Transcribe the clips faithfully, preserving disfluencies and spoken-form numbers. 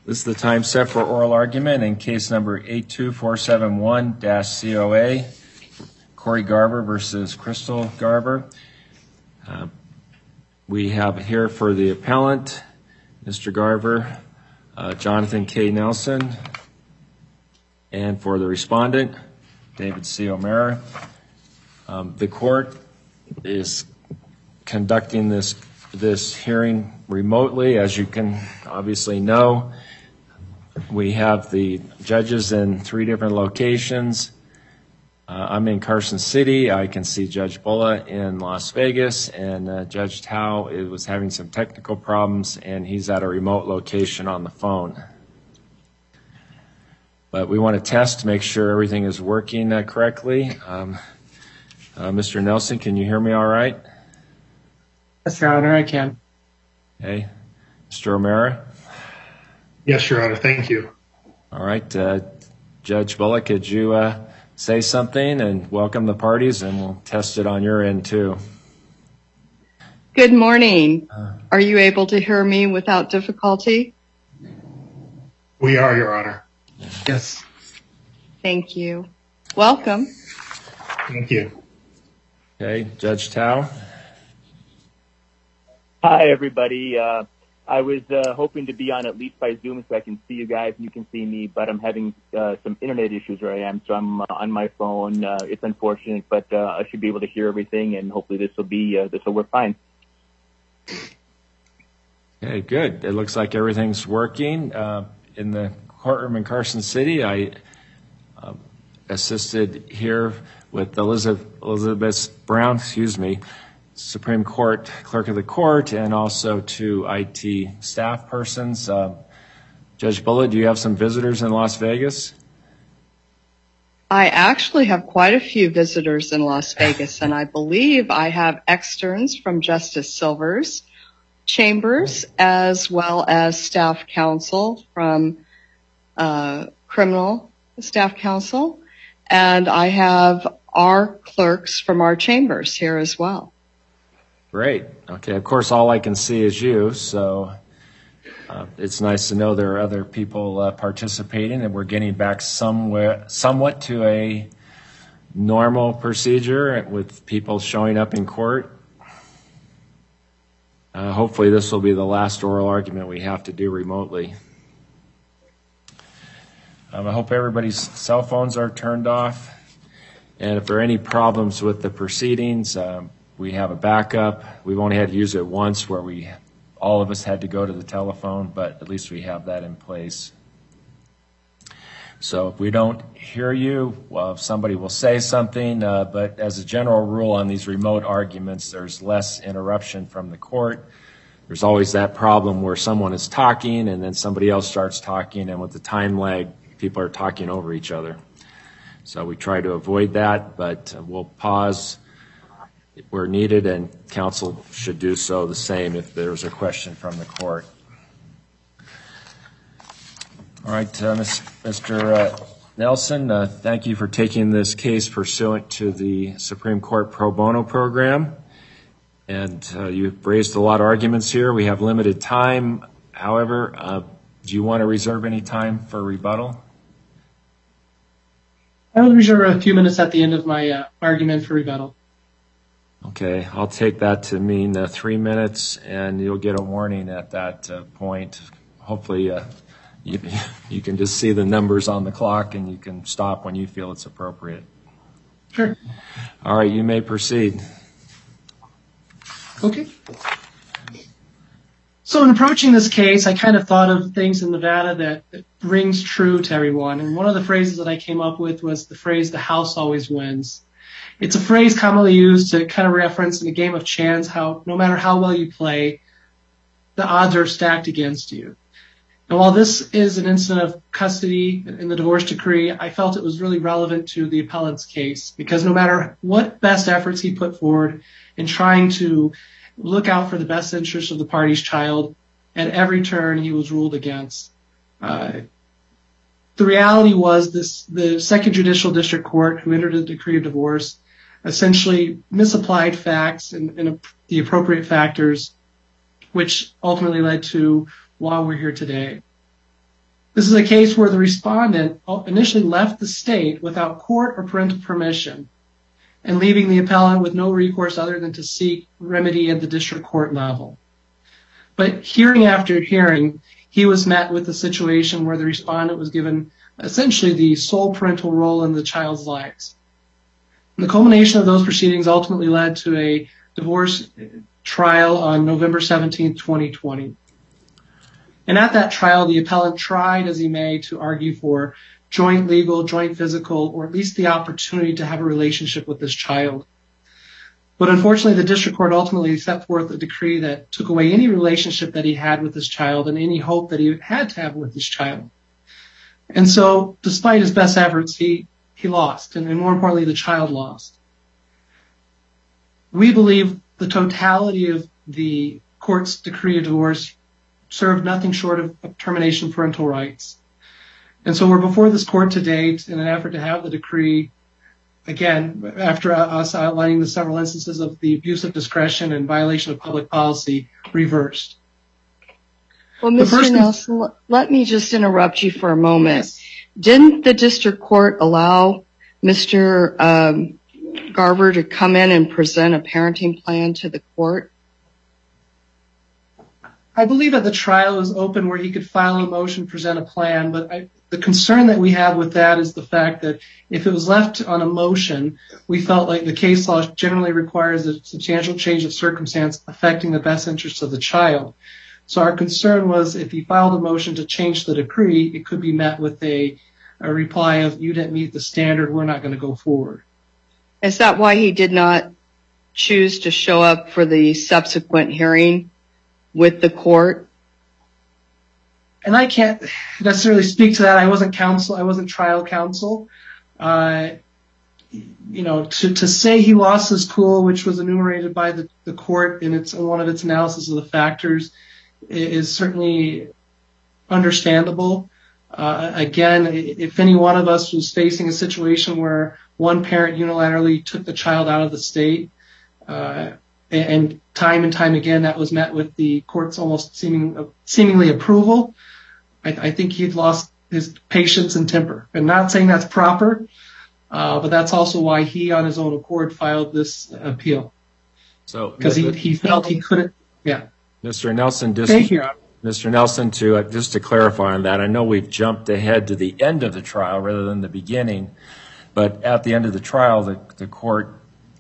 This is the time set for oral argument in case number eight two four seven one C O A, Corey Garber versus Crystal Garber. Uh, we have here for the appellant, Mister Garber, uh, Jonathan K. Nelson, and for the respondent, David C. O'Mara. Um, the court is conducting this this hearing remotely, as you can obviously know. We have the judges in three different locations. Uh, I'm in Carson City. I can see Judge Bulla in Las Vegas, and uh, Judge Tao is, was having some technical problems, and he's at a remote location on the phone. But we want to test to make sure everything is working uh, correctly. Um, uh, Mister Nelson, can you hear me all right? Yes, Your Honor, I can. Okay. Mister O'Mara? Yes, Your Honor, thank you. All right. Uh, Judge Bullock, could you uh, say something and welcome the parties, and we'll test it on your end, too. Good morning. Uh, are you able to hear me without difficulty? We are, Your Honor. Yes. Thank you. Welcome. Thank you. Okay. Judge Tao? Hi, everybody. Uh, I was uh, hoping to be on at least by Zoom so I can see you guys and you can see me, but I'm having uh, some internet issues where I am, so I'm uh, on my phone. Uh, it's unfortunate, but uh, I should be able to hear everything, and hopefully this will be uh, this will work fine. Okay, good. It looks like everything's working. Uh, in the courtroom in Carson City, I uh, assisted here with Elizabeth, Elizabeth Brown, excuse me, Supreme Court Clerk of the Court, and also to I T staff persons. Uh, Judge Bulla, do you have some visitors in Las Vegas? I actually have quite a few visitors in Las Vegas, and I believe I have externs from Justice Silver's chambers, as well as staff counsel from uh, criminal staff counsel, and I have our clerks from our chambers here as well. Great. Okay. Of course, all I can see is you, so uh, it's nice to know there are other people uh, participating, and we're getting back somewhere, somewhat to a normal procedure with people showing up in court. Uh, hopefully, this will be the last oral argument we have to do remotely. Um, I hope everybody's cell phones are turned off, and if there are any problems with the proceedings, um, we have a backup. We've only had to use it once where we, all of us had to go to the telephone, but at least we have that in place. So if we don't hear you, well, if somebody will say something, uh, but as a general rule on these remote arguments, there's less interruption from the court. There's always that problem where someone is talking and then somebody else starts talking, and with the time lag, people are talking over each other. So we try to avoid that, but we'll pause where needed, and counsel should do so the same if there's a question from the court. All right, uh, Mister Uh, Nelson, uh, thank you for taking this case pursuant to the Supreme Court pro bono program. And uh, you've raised a lot of arguments here. We have limited time. However, uh, do you want to reserve any time for rebuttal? I will reserve a few minutes at the end of my uh, argument for rebuttal. Okay, I'll take that to mean uh, three minutes, and you'll get a warning at that uh, point. Hopefully, uh, you, you can just see the numbers on the clock, and you can stop when you feel it's appropriate. Sure. All right, you may proceed. Okay. So in approaching this case, I kind of thought of things in Nevada that, that rings true to everyone. And one of the phrases that I came up with was the phrase, "the house always wins." It's a phrase commonly used to kind of reference in a game of chance how no matter how well you play, the odds are stacked against you. And while this is an incident of custody in the divorce decree, I felt it was really relevant to the appellant's case, because no matter what best efforts he put forward in trying to look out for the best interest of the party's child, at every turn he was ruled against. Uh, the reality was this: the Second Judicial District Court, who entered a decree of divorce, essentially misapplied facts and, and the appropriate factors, which ultimately led to why we're here today. This is a case where the respondent initially left the state without court or parental permission, and leaving the appellant with no recourse other than to seek remedy at the district court level. But hearing after hearing, he was met with a situation where the respondent was given essentially the sole parental role in the child's lives. And the culmination of those proceedings ultimately led to a divorce trial on November seventeenth, twenty twenty. And at that trial, the appellant tried as he may to argue for joint legal, joint physical, or at least the opportunity to have a relationship with this child. But unfortunately, the district court ultimately set forth a decree that took away any relationship that he had with this child and any hope that he had to have with this child. And so, despite his best efforts, he, he lost, and, and more importantly, the child lost. We believe the totality of the court's decree of divorce served nothing short of, of termination of parental rights. And so we're before this court to date in an effort to have the decree, again, after us outlining the several instances of the abuse of discretion and violation of public policy, reversed. Well, Mister Nelson, let me just interrupt you for a moment. Yes. Didn't the district court allow Mister Um, Garver to come in and present a parenting plan to the court? I believe that the trial was open where he could file a motion, present a plan, but I, the concern that we have with that is the fact that if it was left on a motion, we felt like the case law generally requires a substantial change of circumstance affecting the best interests of the child. So our concern was if he filed a motion to change the decree, it could be met with a, a reply of, you didn't meet the standard, we're not going to go forward. Is that why he did not choose to show up for the subsequent hearing with the court? And I can't necessarily speak to that. I wasn't counsel. I wasn't trial counsel. Uh, you know, to, to say he lost his cool, which was enumerated by the, the court in its in one of its analysis of the factors, is certainly understandable. Uh, again, if any one of us was facing a situation where one parent unilaterally took the child out of the state, uh, and time and time again that was met with the court's almost seeming, seemingly approval, I, I think he'd lost his patience and temper. And not saying that's proper, uh, but that's also why he, on his own accord, filed this appeal. So because he, he felt he couldn't. Yeah. Mister Nelson, just, Thank you. Mister Nelson, to uh, just to clarify on that, I know we've jumped ahead to the end of the trial rather than the beginning, but at the end of the trial, the, the court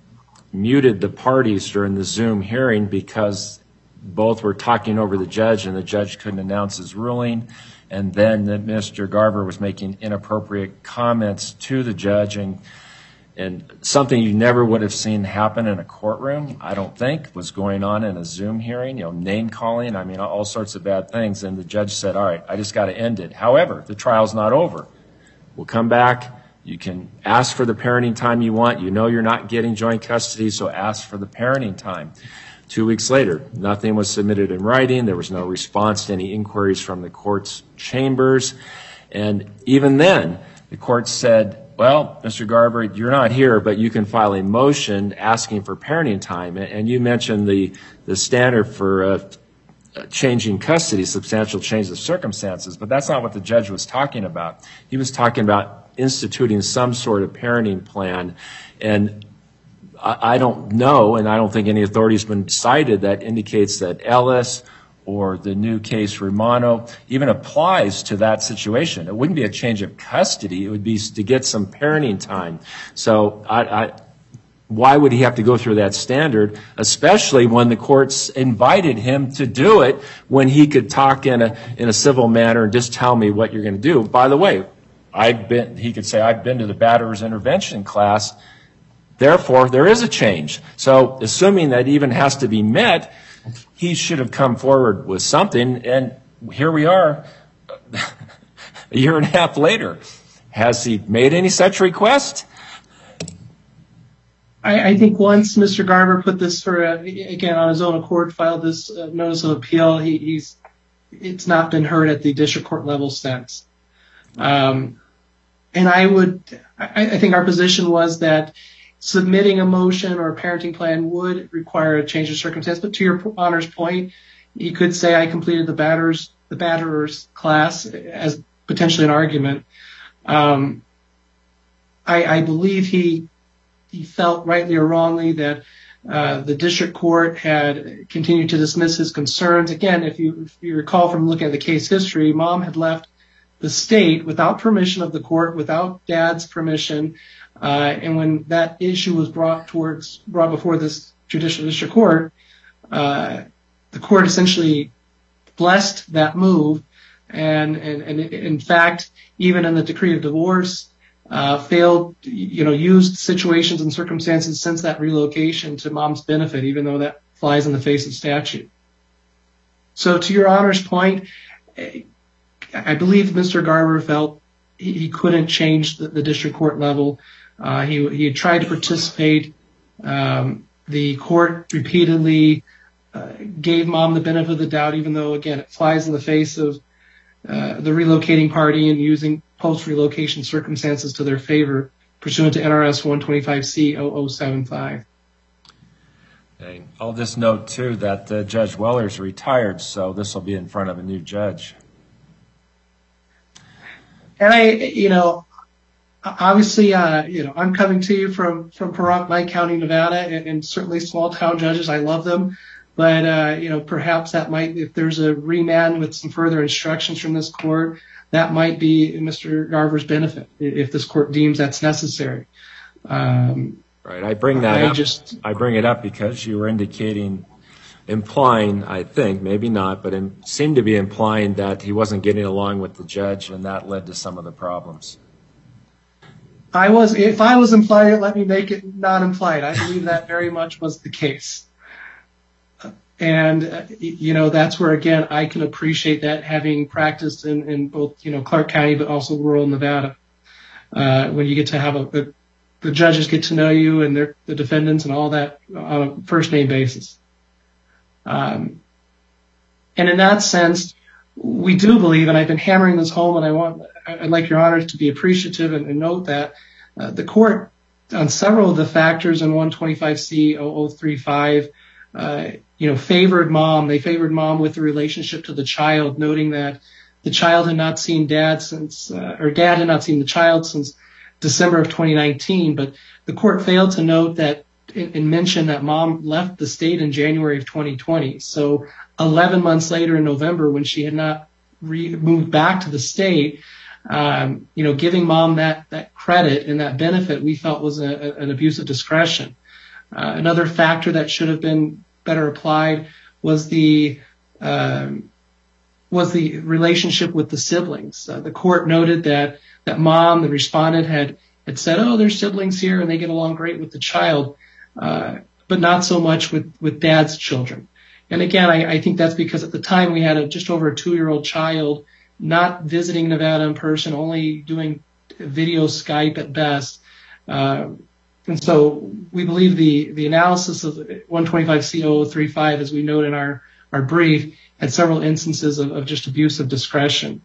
muted the parties during the Zoom hearing because both were talking over the judge and the judge couldn't announce his ruling. And then that Mister Garver was making inappropriate comments to the judge, and and something you never would have seen happen in a courtroom, I don't think, was going on in a Zoom hearing, you know, name calling, I mean, all sorts of bad things. And the judge said, all right, I just got to end it. However, the trial's not over. We'll come back. You can ask for the parenting time you want. You know you're not getting joint custody, so ask for the parenting time. Two weeks later, nothing was submitted in writing. There was no response to any inquiries from the court's chambers. And even then, the court said, well, Mister Garver, you're not here, but you can file a motion asking for parenting time. And you mentioned the, the standard for uh, changing custody, substantial change of circumstances, but that's not what the judge was talking about. He was talking about instituting some sort of parenting plan. And I, I don't know, and I don't think any authority has been cited that indicates that Ellis or the new case Romano even applies to that situation. It wouldn't be a change of custody. It would be to get some parenting time. So I, I, why would he have to go through that standard, especially when the courts invited him to do it when he could talk in a, in a civil manner and just tell me what you're going to do? By the way, I've been, he could say, I've been to the batterer's intervention class. Therefore, there is a change. So assuming that even has to be met, he should have come forward with something, and here we are a year and a half later. Has he made any such request? I, I think once Mister Garver put this for, a, again, on his own accord, filed this uh, notice of appeal, he, he's it's not been heard at the district court level since. Um, and I would, I, I think our position was that submitting a motion or a parenting plan would require a change of circumstance. But to your Honor's point, he could say, I completed the batterers, the batterers class as potentially an argument. Um, I, I believe he he felt rightly or wrongly that uh, the district court had continued to dismiss his concerns. Again, if you, if you recall from looking at the case history, mom had left the state without permission of the court, without dad's permission, uh, and when that issue was brought towards brought before this judicial district court, uh, the court essentially blessed that move, and and, and in fact, even in the decree of divorce, uh, failed, you know, used situations and circumstances since that relocation to mom's benefit, even though that flies in the face of statute. So, to your Honor's point, I believe Mister Garber felt he, he couldn't change the, the district court level. Uh, he, he had tried to participate. Um, the court repeatedly uh, gave mom the benefit of the doubt, even though, again, it flies in the face of uh, the relocating party and using post-relocation circumstances to their favor, pursuant to N R S one twenty-five C zero zero seven five. Okay. I'll just note, too, that uh, Judge Weller's retired, so this will be in front of a new judge. And I, you know, obviously, uh, you know, I'm coming to you from, from Pahrump, Knight County, Nevada, and, and certainly small town judges. I love them. But, uh, you know, perhaps that might, if there's a remand with some further instructions from this court, that might be in Mister Garber's benefit if this court deems that's necessary. Um, right. I bring that I up. Just, I bring it up because you were indicating, implying, I think, maybe not, but it seemed to be implying that he wasn't getting along with the judge, and that led to some of the problems. I was, if I was implied, let me make it not implied. I believe that very much was the case. And, uh, you know, that's where, again, I can appreciate that, having practiced in, in both, you know, Clark County, but also rural Nevada. Uh, when you get to have a, a, the judges get to know you and they're, the defendants and all that on a first name basis. Um, and in that sense, we do believe, and I've been hammering this home, and I want, I'd like Your Honor to be appreciative and, and note that uh, the court, on several of the factors in one twenty-five C zero zero three five, uh, you know, favored mom. They favored mom with the relationship to the child, noting that the child had not seen dad since, uh, or dad had not seen the child since December of twenty nineteen. But the court failed to note that and mention that mom left the state in January of twenty twenty. So eleven months later in November, when she had not re- moved back to the state, um, you know, giving mom that, that credit and that benefit we felt was a, a, an abuse of discretion. Uh, another factor that should have been better applied was the, um, was the relationship with the siblings. Uh, the court noted that, that mom, the respondent, had, had said, oh, there's siblings here and they get along great with the child. Uh, but not so much with, with dad's children. And again, I, I think that's because at the time we had a, just over a two-year-old child not visiting Nevada in person, only doing video Skype at best. Uh, and so we believe the, the analysis of one twenty-five C zero zero three five, as we note in our, our brief, had several instances of, of just abuse of discretion.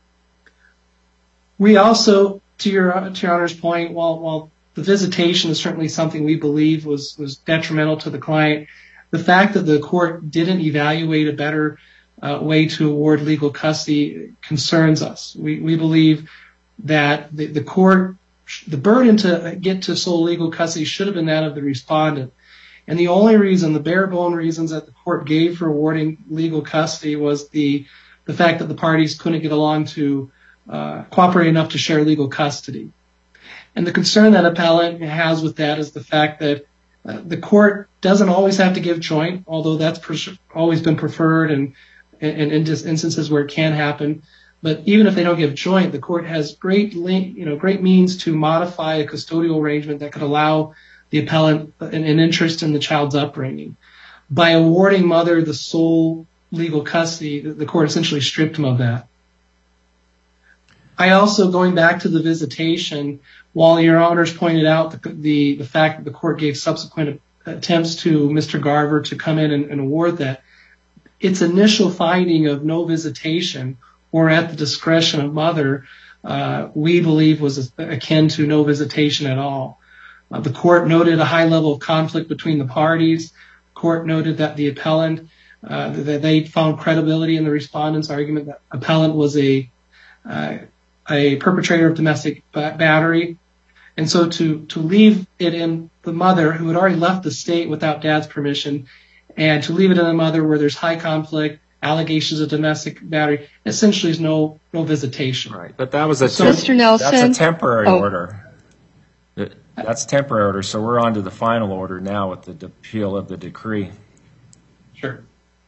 We also, to your, to your Honor's point, while, while the visitation is certainly something we believe was, was detrimental to the client, the fact that the court didn't evaluate a better uh, way to award legal custody concerns us. We, we believe that the, the court, the burden to get to sole legal custody should have been that of the respondent. And the only reason, the bare bone reasons that the court gave for awarding legal custody was the, the fact that the parties couldn't get along to uh, cooperate enough to share legal custody. And the concern that appellant has with that is the fact that uh, the court doesn't always have to give joint, although that's pers- always been preferred and, and, and in instances where it can happen. But even if they don't give joint, the court has great, link, you know, great means to modify a custodial arrangement that could allow the appellant an, an interest in the child's upbringing. By awarding mother the sole legal custody, the, the court essentially stripped him of that. I also, going back to the visitation, while Your Honors pointed out the, the, the fact that the court gave subsequent attempts to Mister Garver to come in and, and award that, its initial finding of no visitation or at the discretion of mother, uh, we believe was akin to no visitation at all. Uh, the court noted a high level of conflict between the parties. The court noted that the appellant, uh, that they found credibility in the respondent's argument that appellant was a uh, a perpetrator of domestic battery. And so to, to leave it in the mother who had already left the state without dad's permission, and to leave it in a mother where there's high conflict, allegations of domestic battery, essentially is no no visitation. Right, but that was a So- temp- Mister Nelson. that's a temporary Oh. order. That- That's temporary order, so we're on to the final order now with the appeal of the decree. Sure.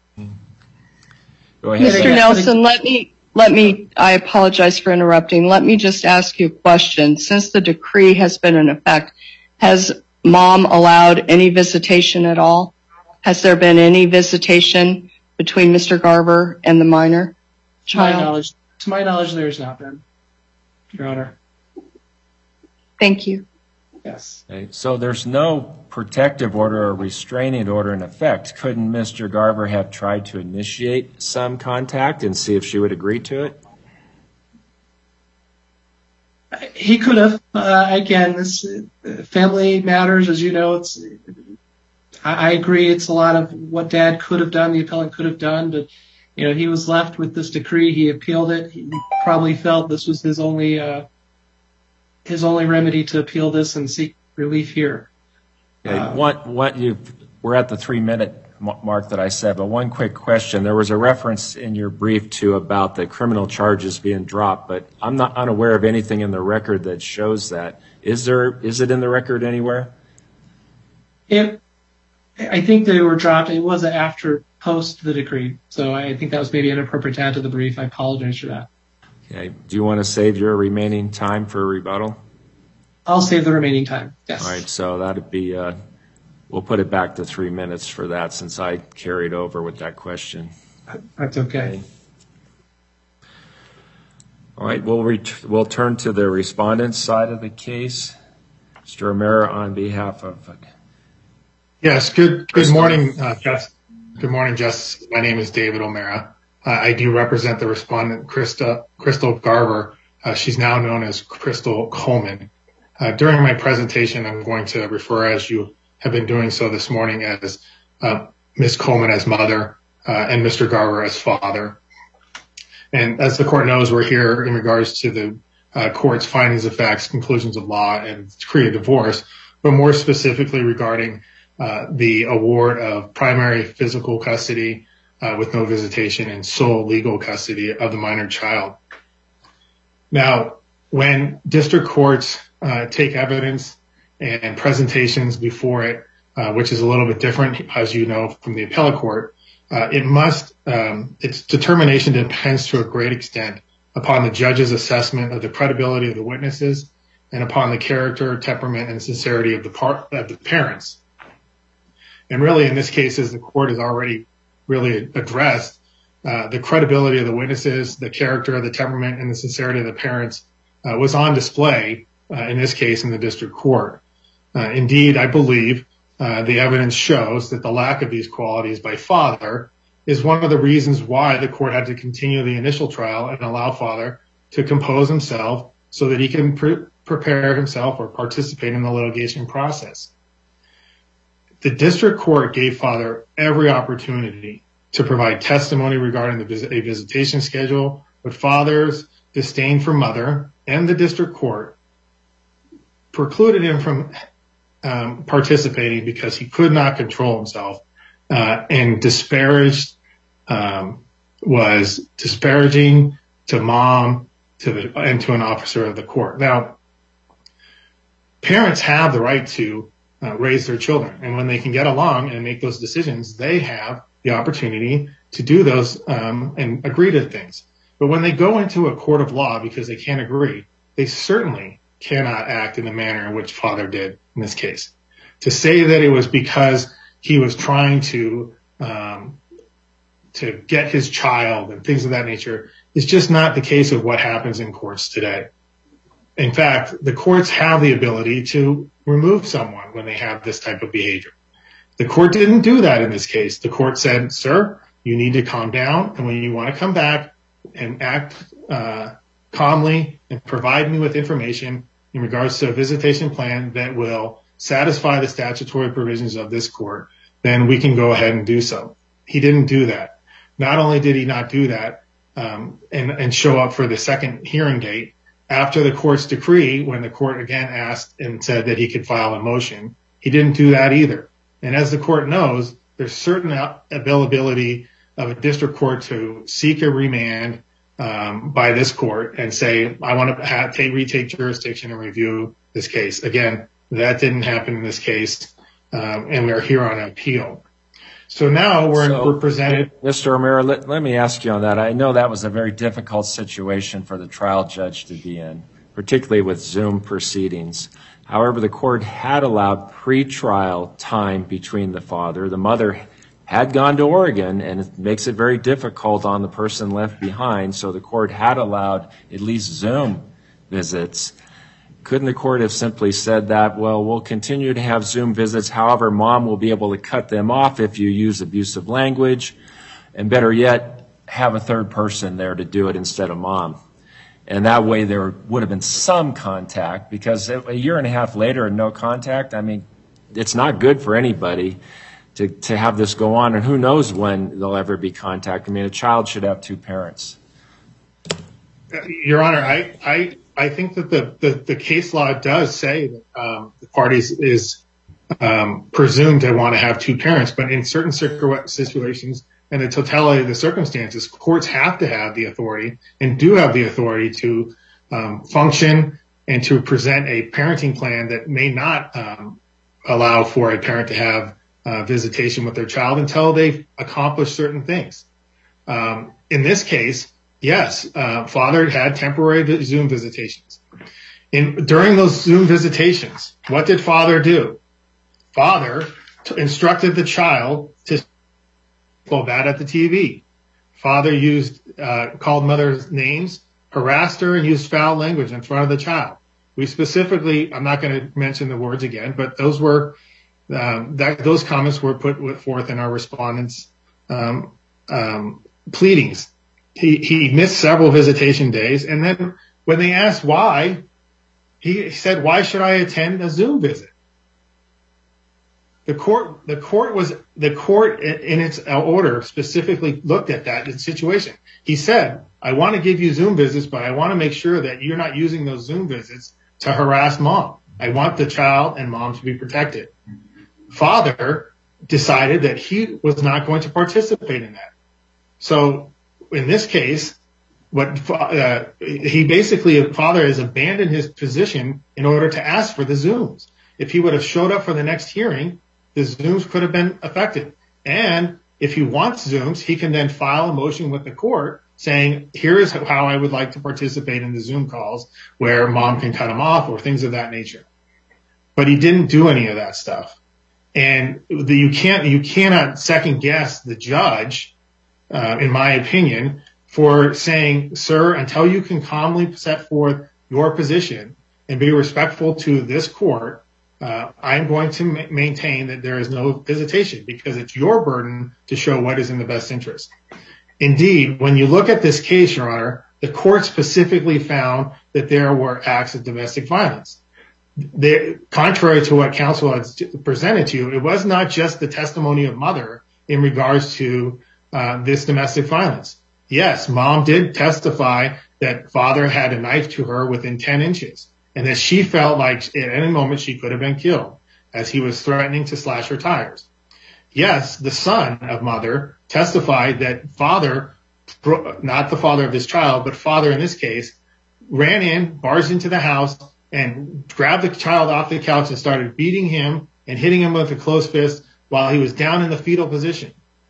Go ahead. Mister Yeah. Nelson, let me, let me, I apologize for interrupting. Let me just ask you a question. Since the decree has been in effect, has mom allowed any visitation at all? Has there been any visitation between Mister Garver and the minor To my child? knowledge, to my knowledge, there has not been, Your Honor. Thank you. Yes. Okay, so there's no protective order or restraining order in effect. Couldn't Mister Garver have tried to initiate some contact and see if she would agree to it? He could have. Uh, again, this uh, family matters, as you know. It's. I, I agree. It's a lot of what Dad could have done. The appellant could have done, but you know, he was left with this decree. He appealed it. He probably felt this was his only uh, his only remedy to appeal this and seek relief here. Okay, Uh, one, one, you, we're at the three-minute mark that I said, but one quick question. There was a reference in your brief to about the criminal charges being dropped, but I'm not unaware of anything in the record that shows that. Is there? Is it in the record anywhere? It. I think they were dropped. It was after post the decree, so I think that was maybe inappropriate to add to the brief. I apologize for that. Okay. Do you want to save your remaining time for a rebuttal? I'll save the remaining time. Yes. All right, so that'd be, uh, we'll put it back to three minutes for that since I carried over with that question. That's okay. All right, we'll, ret- we'll turn to the respondent's side of the case. Mister O'Mara, on behalf of, Yes, good good Crystal. morning, uh, Justice. Good morning, Justice. My name is David O'Mara. Uh, I do represent the respondent, Krista, Crystal Garver. Uh, she's now known as Crystal Coleman. Uh, during my presentation, I'm going to refer, as you have been doing so this morning, as uh, Miz Coleman as mother uh, and Mister Garver as father. And as the court knows, we're here in regards to the uh, court's findings of facts, conclusions of law, and decree of divorce, but more specifically regarding uh, the award of primary physical custody uh, with no visitation and sole legal custody of the minor child. Now, when district courts uh, take evidence and presentations before it, uh, which is a little bit different, as you know, from the appellate court, uh, it must, um, its determination depends to a great extent upon the judge's assessment of the credibility of the witnesses and upon the character, temperament, and sincerity of the part of the parents. And really, in this case, as the court has already really addressed, uh, the credibility of the witnesses, the character, the temperament, and the sincerity of the parents uh, was on display, uh, in this case, in the district court. Uh, indeed, I believe uh, the evidence shows that the lack of these qualities by father is one of the reasons why the court had to continue the initial trial and allow father to compose himself so that he can pre- prepare himself or participate in the litigation process. The district court gave father every opportunity to provide testimony regarding the vis- a visitation schedule, but father's disdain for mother and the district court precluded him from um, participating because he could not control himself uh, and disparaged, um, was disparaging to mom to the, and to an officer of the court. Now, parents have the right to uh, raise their children, and when they can get along and make those decisions, they have the opportunity to do those um, and agree to things. But when they go into a court of law because they can't agree, they certainly cannot act in the manner in which father did in this case. To say that it was because he was trying to um, to get his child and things of that nature is just not the case of what happens in courts today. In fact, the courts have the ability to remove someone when they have this type of behavior. The court didn't do that in this case. The court said, sir, you need to calm down, and when you want to come back and act uh, calmly and provide me with information in regards to a visitation plan that will satisfy the statutory provisions of this court, then we can go ahead and do so. He didn't do that. Not only did he not do that, um, and, and show up for the second hearing date after the court's decree, when the court again asked and said that he could file a motion. He didn't do that either. And as the court knows, there's certain availability of a district court to seek a remand um, by this court and say, I want to have, take, retake jurisdiction and review this case. Again, that didn't happen in this case, um, and we're here on appeal. So now we're, so, we're presented. Mister O'Meara, let, let me ask you on that. I know that was a very difficult situation for the trial judge to be in, particularly with Zoom proceedings. However, the court had allowed pre-trial time between the father. The mother had gone to Oregon, and it makes it very difficult on the person left behind, so the court had allowed at least Zoom visits. Couldn't the court have simply said that, well, we'll continue to have Zoom visits, however, mom will be able to cut them off if you use abusive language, and better yet, have a third person there to do it instead of mom. And that way there would have been some contact, because a year and a half later and no contact, I mean, it's not good for anybody to, to have this go on, and who knows when there'll ever be contact. I mean, a child should have two parents. Your Honor, I, I, I think that the, the, the case law does say that um, the parties is um, presumed to want to have two parents, but in certain situations and the totality of the circumstances, courts have to have the authority and do have the authority to um, function and to present a parenting plan that may not um, allow for a parent to have uh, visitation with their child until they've accomplished certain things. Um, in this case, yes, uh, father had temporary Zoom visitations. In, during those Zoom visitations, what did father do? Father t- instructed the child to go bad at the T V. Father used, uh, called mother's names, harassed her, and used foul language in front of the child. We specifically, I'm not going to mention the words again, but those were, um, that, those comments were put forth in our respondents' um, um, pleadings. He, he missed several visitation days, and then when they asked why, he said, "Why should I attend a Zoom visit?" The court, the court was, the court in its order specifically looked at that situation. He said, "I want to give you Zoom visits, but I want to make sure that you're not using those Zoom visits to harass mom. I want the child and mom to be protected." Father decided that he was not going to participate in that. So in this case, what uh, he basically, father has abandoned his position in order to ask for the Zooms. If he would have showed up for the next hearing, the Zooms could have been affected. And if he wants Zooms, he can then file a motion with the court saying, here is how I would like to participate in the Zoom calls where mom can cut him off or things of that nature. But he didn't do any of that stuff. And the, you can't, you cannot second guess the judge, uh, in my opinion, for saying, sir, until you can calmly set forth your position and be respectful to this court, uh, I'm going to ma- maintain that there is no visitation because it's your burden to show what is in the best interest. Indeed, when you look at this case, Your Honor, the court specifically found that there were acts of domestic violence. They, contrary to what counsel has presented to you, it was not just the testimony of mother in regards to uh, this domestic violence. Yes, mom did testify that father had a knife to her within ten inches and that she felt like at any moment she could have been killed as he was threatening to slash her tires. Yes, the son of mother testified that father, not the father of this child, but father in this case, ran in, barged into the house, and grabbed the child off the couch and started beating him and hitting him with a closed fist while he was down in the fetal position.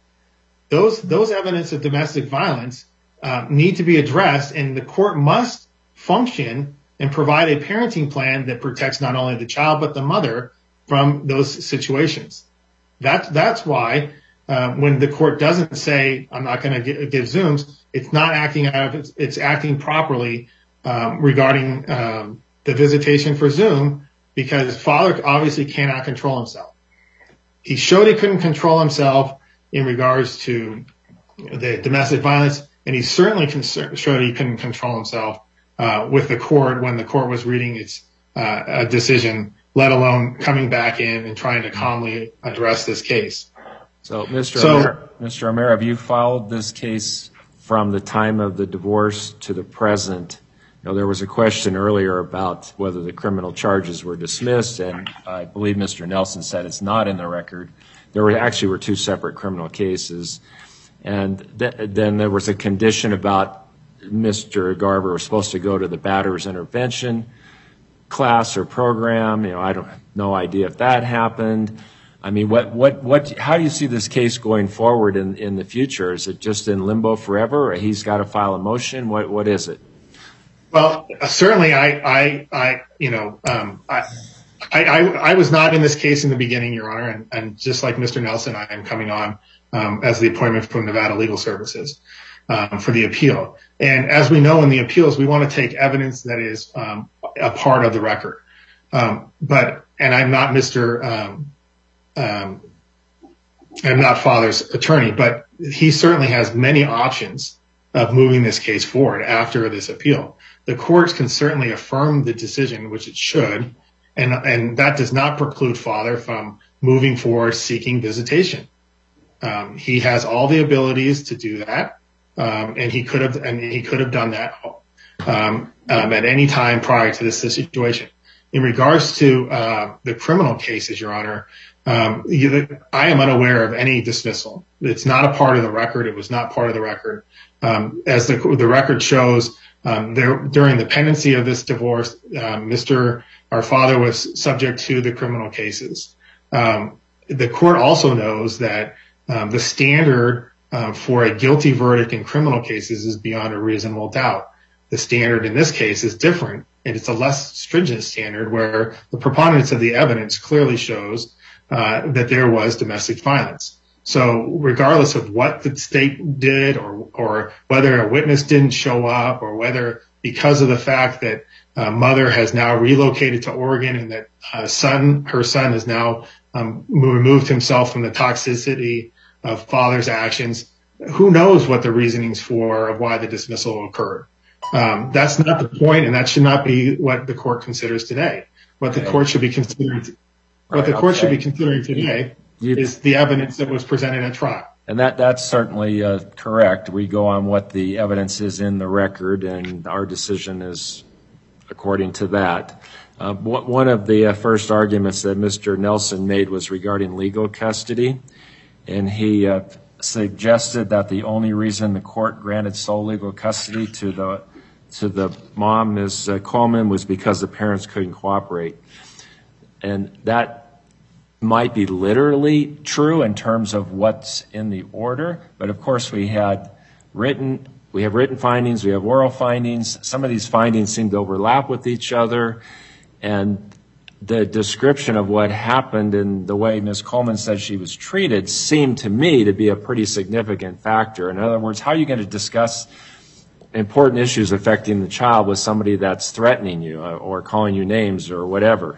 Those those evidence of domestic violence uh, need to be addressed, and the court must function and provide a parenting plan that protects not only the child but the mother from those situations. That, that's why uh, when the court doesn't say, I'm not going to give Zooms, it's not acting out of, it's, it's acting properly um, regarding um, the visitation for Zoom, because father obviously cannot control himself. He showed he couldn't control himself in regards to the domestic violence, and he certainly showed he couldn't control himself uh, with the court when the court was reading its uh, decision, let alone coming back in and trying to calmly address this case. So, Mister So, O'Meara, Mister O'Meara, have you followed this case from the time of the divorce to the present. You know, there was a question earlier about whether the criminal charges were dismissed, and I believe Mister Nelson said it's not in the record. There were actually were two separate criminal cases, and th- then there was a condition about Mister Garver was supposed to go to the batter's intervention class or program. You know, I don't no idea if that happened. I mean, what, what, what, how do you see this case going forward in, in the future? Is it just in limbo forever, or he's got to file a motion? What, what is it? Well, certainly I, I, I, you know, um, I, I, I was not in this case in the beginning, Your Honor, and, and just like Mister Nelson, I am coming on, um, as the appointment from Nevada Legal Services, um, for the appeal. And as we know in the appeals, we want to take evidence that is, um, a part of the record. Um, but, and I'm not Mister Um, Um, I'm not father's attorney, but he certainly has many options of moving this case forward after this appeal. The courts can certainly affirm the decision, which it should, and and that does not preclude father from moving forward seeking visitation. Um, he has all the abilities to do that, um, and he could have and he could have done that um, um, at any time prior to this situation. In regards to uh, the criminal cases, Your Honor, Um, you, I am unaware of any dismissal. It's not a part of the record. It was not part of the record. Um, as the, the record shows, um, there, during the pendency of this divorce, um, Mister our father was subject to the criminal cases. Um, the court also knows that um, the standard um, for a guilty verdict in criminal cases is beyond a reasonable doubt. The standard in this case is different, and it's a less stringent standard where the preponderance of the evidence clearly shows Uh, that there was domestic violence. So regardless of what the state did, or, or whether a witness didn't show up, or whether because of the fact that uh, mother has now relocated to Oregon and that uh, son, her son has now um, removed himself from the toxicity of father's actions, who knows what the reasonings for of why the dismissal occurred. Um, that's not the point, and that should not be what the court considers today. What the court should be considering What the court should be considering today is the evidence that was presented at trial. And that that's certainly uh, correct. We go on what the evidence is in the record, and our decision is according to that. Uh, one of the uh, first arguments that Mister Nelson made was regarding legal custody, and he uh, suggested that the only reason the court granted sole legal custody to the to the mom, Miz Coleman, was because the parents couldn't cooperate. And that might be literally true in terms of what's in the order, but of course we had written, we have written findings, we have oral findings. Some of these findings seem to overlap with each other, and the description of what happened and the way Miz Coleman said she was treated seemed to me to be a pretty significant factor. In other words, how are you going to discuss important issues affecting the child with somebody that's threatening you or calling you names or whatever?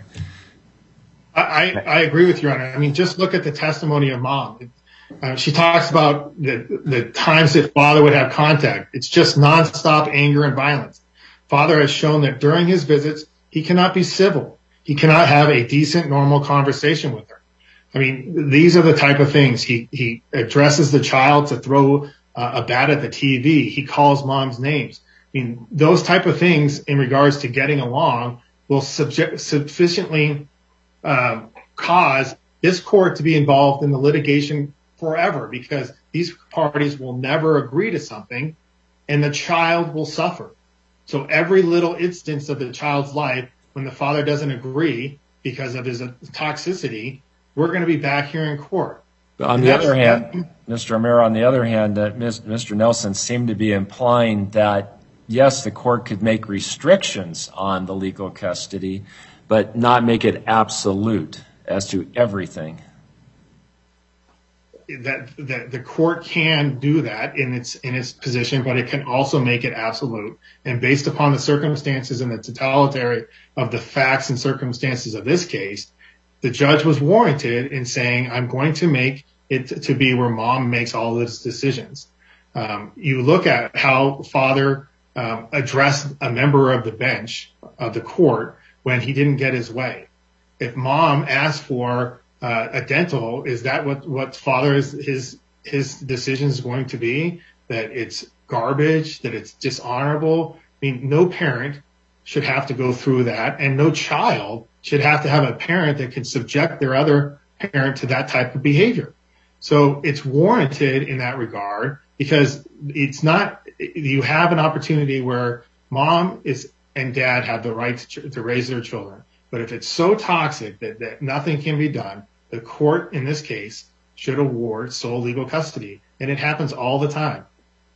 I, I agree with you, Your Honor. I mean, just look at the testimony of mom. Uh, she talks about the, the times that father would have contact. It's just nonstop anger and violence. Father has shown that during his visits, he cannot be civil. He cannot have a decent, normal conversation with her. I mean, these are the type of things. He, he addresses the child to throw uh, a bat at the T V. He calls mom's names. I mean, those type of things in regards to getting along will subject, sufficiently Um, cause this court to be involved in the litigation forever, because these parties will never agree to something and the child will suffer. So every little instance of the child's life when the father doesn't agree because of his toxicity, we're going to be back here in court. On the other hand, Mister O'Meara, on the other hand, uh, Mister Nelson seemed to be implying that, yes, the court could make restrictions on the legal custody, but not make it absolute as to everything. That, that the court can do that in its in its position, but it can also make it absolute. And based upon the circumstances and the totality of the facts and circumstances of this case, the judge was warranted in saying, I'm going to make it to be where mom makes all those decisions. Um, you look at how father um, addressed a member of the bench of the court when he didn't get his way. If mom asked for uh, a dental, is that what, what father is, his, his decision is going to be? That it's garbage, that it's dishonorable. I mean, no parent should have to go through that, and no child should have to have a parent that can subject their other parent to that type of behavior. So it's warranted in that regard, because it's not, you have an opportunity where mom is and dad have the right to, to raise their children. But if it's so toxic that, that nothing can be done, the court in this case should award sole legal custody. And it happens all the time.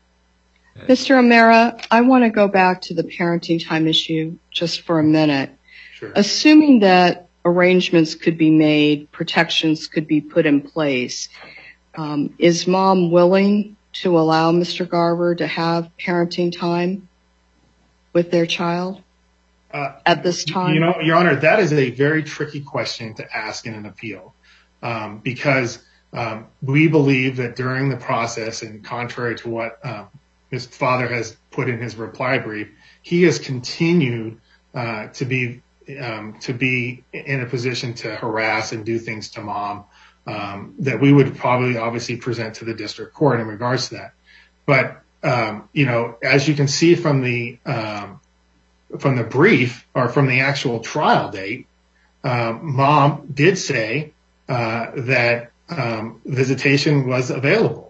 Mister O'Mara, I want to go back to the parenting time issue just for a minute. Sure. Assuming that arrangements could be made, protections could be put in place, um, is mom willing to allow Mister Garver to have parenting time with their child uh, at this time? You know, Your Honor, that is a very tricky question to ask in an appeal, um, because um, we believe that during the process, and contrary to what um, his father has put in his reply brief, he has continued uh, to be um, to be in a position to harass and do things to mom um, that we would probably obviously present to the district court in regards to that. But um, you know, as you can see from the um, from the brief or from the actual trial date, um, mom did say uh, that um, visitation was available.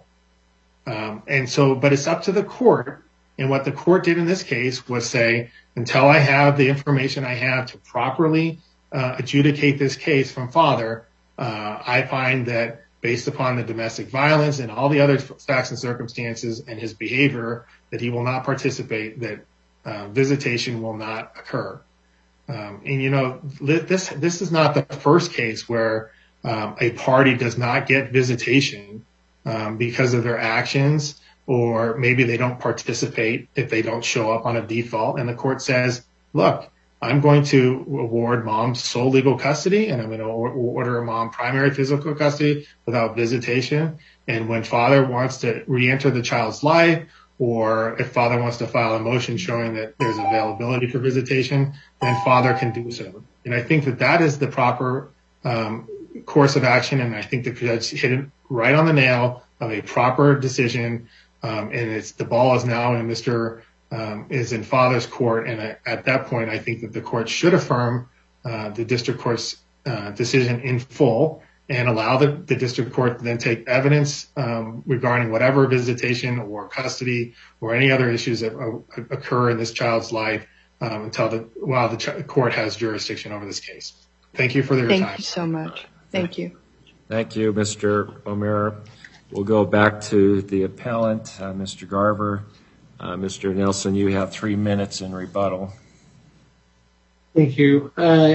Um, and so, but it's up to the court. And what the court did in this case was say, until I have the information I have to properly uh, adjudicate this case from father, uh, I find that based upon the domestic violence and all the other facts and circumstances and his behavior, that he will not participate, that uh, visitation will not occur. Um, and, you know, this this is not the first case where um, a party does not get visitation Um, because of their actions, or maybe they don't participate if they don't show up on a default. And the court says, look, I'm going to award mom sole legal custody, and I'm going to order mom primary physical custody without visitation. And when father wants to re-enter the child's life, or if father wants to file a motion showing that there's availability for visitation, then father can do so. And I think that that is the proper um, course of action, and I think the judge hit it right on the nail of a proper decision, um, and it's the ball is now in Mister Um, is in father's court, and I, at that point, I think that the court should affirm uh, the district court's uh, decision in full and allow the, the district court to then take evidence um, regarding whatever visitation or custody or any other issues that uh, occur in this child's life um, until the while the ch- court has jurisdiction over this case. Thank you for your Thank time. Thank you so much. Thank you. Thank you, Mister O'Mara. We'll go back to the appellant, uh, Mister Garver. Uh, Mister Nelson, you have three minutes in rebuttal. Thank you. Uh,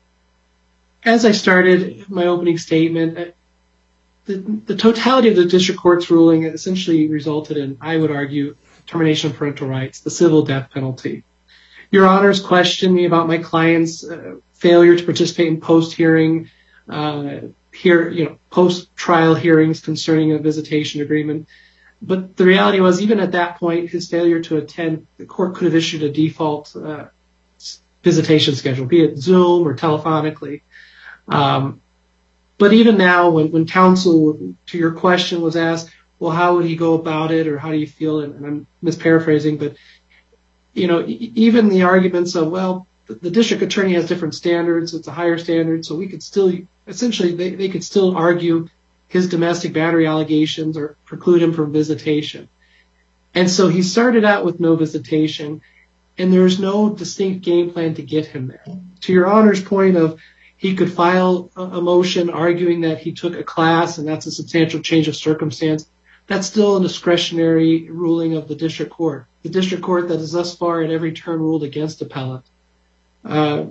as I started my opening statement, the, the totality of the district court's ruling essentially resulted in, I would argue, termination of parental rights, the civil death penalty. Your Honors questioned me about my client's uh, failure to participate in post-hearing, uh, here, you know, post-trial hearings concerning a visitation agreement. But the reality was, even at that point, his failure to attend, the court could have issued a default uh, visitation schedule, be it Zoom or telephonically. Um, but even now, when, when counsel, to your question, was asked, well, how would he go about it, or how do you feel? And, and I'm misparaphrasing, but, you know, e- even the arguments of, well, the, the district attorney has different standards, it's a higher standard, so we could still, essentially, they, they could still argue his domestic battery allegations or preclude him from visitation. And so he started out with no visitation, and there's no distinct game plan to get him there. To your Honor's point of he could file a motion arguing that he took a class and that's a substantial change of circumstance, that's still a discretionary ruling of the district court. The district court that has thus far at every turn ruled against appellant. Uh,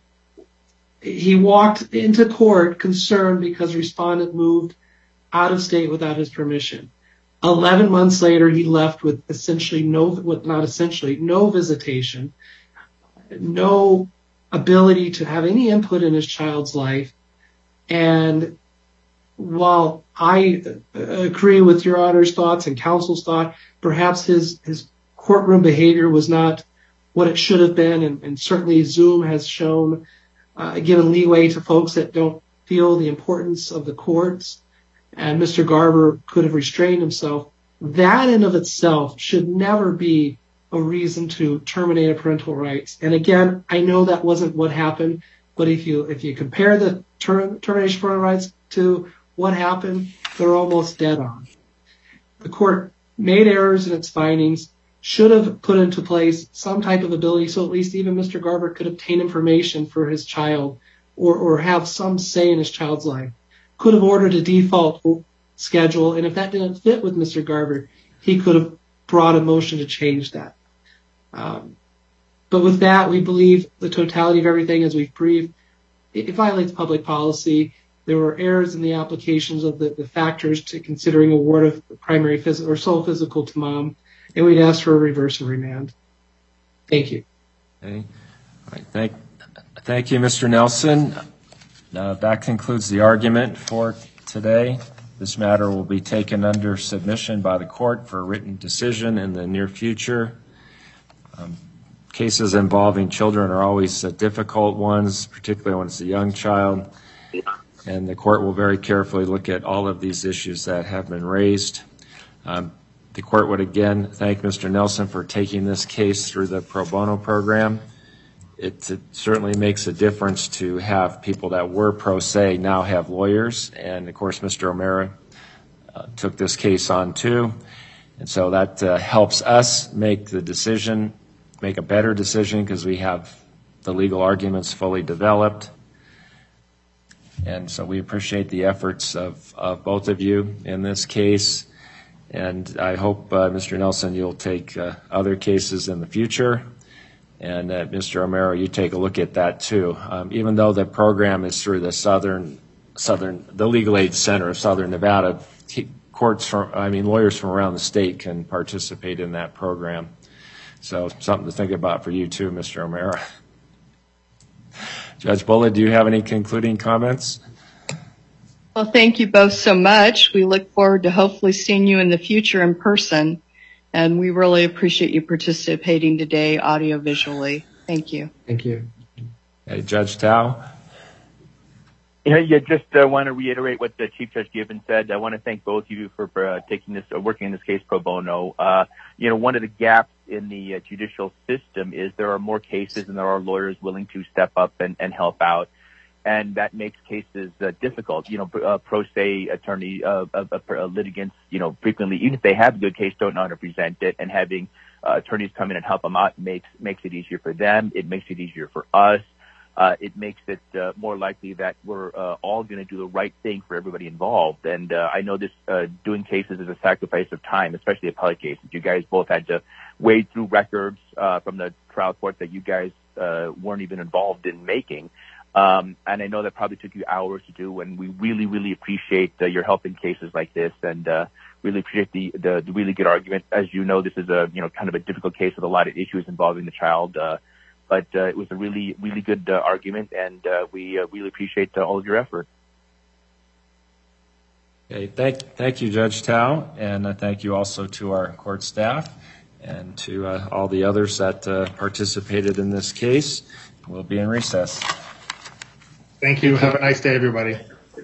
He walked into court concerned because respondent moved out of state without his permission. Eleven months later, he left with essentially no, with not essentially, no visitation, no ability to have any input in his child's life. And while I agree with your Honor's thoughts and counsel's thought, perhaps his, his courtroom behavior was not what it should have been, and, and certainly Zoom has shown Uh, given leeway to folks that don't feel the importance of the courts, and Mister Garver could have restrained himself. that in of itself should never be a reason to terminate a parental rights. And again, I know that wasn't what happened, but if you if you compare the ter- termination of parental rights to what happened, they're almost dead on. The court made errors in its findings, should have put into place some type of ability so at least even Mister Garver could obtain information for his child or, or have some say in his child's life. Could have ordered a default schedule, and if that didn't fit with Mister Garver, he could have brought a motion to change that. Um, but with that, we believe the totality of everything, as we've briefed, it, it violates public policy. There were errors in the applications of the, the factors to considering award of primary physical or sole physical to mom, and we'd ask for a reverse and remand. Thank you. Okay. All right. Thank, thank you, Mister Nelson. Uh, that concludes the argument for today. This matter will be taken under submission by the court for a written decision in the near future. Um, cases involving children are always uh, difficult ones, particularly when it's a young child. And the court will very carefully look at all of these issues that have been raised. Um, the court would again thank Mister Nelson for taking this case through the pro bono program. It, it certainly makes a difference to have people that were pro se now have lawyers. And of course, Mister O'Mara uh, took this case on too. And so that uh, helps us make the decision, make a better decision because we have the legal arguments fully developed. And so we appreciate the efforts of, of both of you in this case. And I hope, uh, Mister Nelson, you'll take uh, other cases in the future. And uh, Mister O'Mara, you take a look at that too. Um, even though the program is through the Southern, Southern, the Legal Aid Center of Southern Nevada, courts from, I mean, lawyers from around the state can participate in that program. So something to think about for you too, Mister O'Mara. Judge Bullard, do you have any concluding comments? Well, thank you both so much. We look forward to hopefully seeing you in the future in person. And we really appreciate you participating today audio-visually. Thank you. Thank you. Hey, Judge Tao? Yeah, yeah, just uh, want to reiterate what the Chief Judge Gibbons said. I want to thank both of you for, for uh, taking this, uh, working in this case pro bono. Uh, you know, one of the gaps in the uh, judicial system is there are more cases and there are lawyers willing to step up and, and help out. And that makes cases uh, difficult. You know, uh, pro se attorney, uh, uh, uh, litigants, you know, frequently, even if they have a good case, don't know how to present it. And having uh, attorneys come in and help them out makes makes it easier for them. It makes it easier for us. Uh, it makes it uh, more likely that we're uh, all going to do the right thing for everybody involved. And uh, I know this uh, doing cases is a sacrifice of time, especially appellate cases. You guys both had to wade through records uh, from the trial court that you guys uh, weren't even involved in making. Um, and I know that probably took you hours to do, and we really, really appreciate uh, your help in cases like this, and uh, really appreciate the, the, the really good argument. As you know, this is a, you know, kind of a difficult case with a lot of issues involving the child, uh, but uh, it was a really, really good uh, argument, and uh, we uh, really appreciate uh, all of your effort. Okay, thank, thank you, Judge Tao, and uh, thank you also to our court staff and to uh, all the others that uh, participated in this case. We'll be in recess. Thank you. Have a nice day, everybody.